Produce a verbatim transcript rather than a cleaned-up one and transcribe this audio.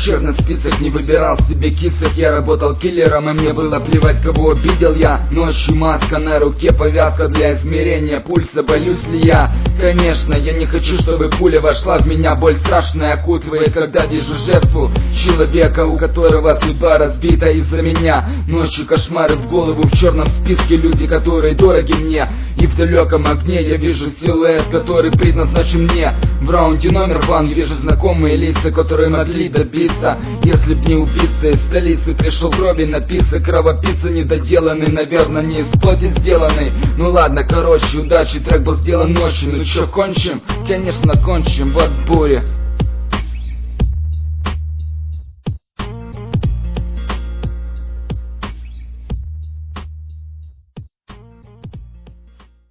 черный список, не выбирал себе кисок. Я работал киллером, и мне было плевать, кого обидел я. Ночью маска на руке, повязка для измерения пульса. Боюсь ли я? Конечно, я не хочу, чтобы пуля вошла в меня. Боль страшная окутывает, когда вижу жертву человека, у которого судьба разбита из-за меня. Ночью кошмары в голову, в черном списке люди, которые дороги мне. И в далеком огне я вижу силуэт, который предназначен мне. В раунде номер ван вижу знакомые лица, которые могли добиться. Если б не убийца из столицы, пришел крови напиться. Кровопийца недоделанный, наверное, не из плоти сделанный. Ну ладно, короче, удачи, трек был сделан ночью. Ну чё, кончим? Конечно, кончим, вот буря.